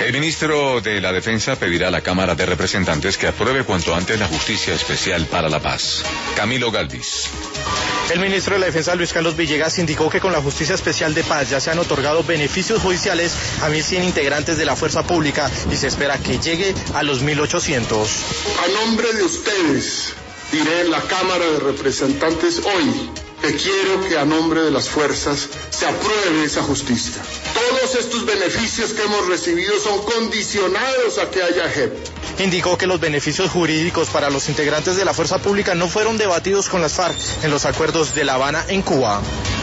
El ministro de la Defensa pedirá a la Cámara de Representantes que apruebe cuanto antes la Justicia Especial para la Paz. Camilo Galvis. El ministro de la Defensa, Luis Carlos Villegas, indicó que con la Justicia Especial de Paz ya se han otorgado beneficios judiciales a 1.100 integrantes de la fuerza pública y se espera que llegue a los 1.800. A nombre de ustedes, diré en la Cámara de Representantes hoy que quiero que a nombre de las fuerzas se apruebe esa justicia. Todos estos beneficios que hemos recibido son condicionados a que haya JEP. Indicó que los beneficios jurídicos para los integrantes de la fuerza pública no fueron debatidos con las FARC en los acuerdos de La Habana en Cuba.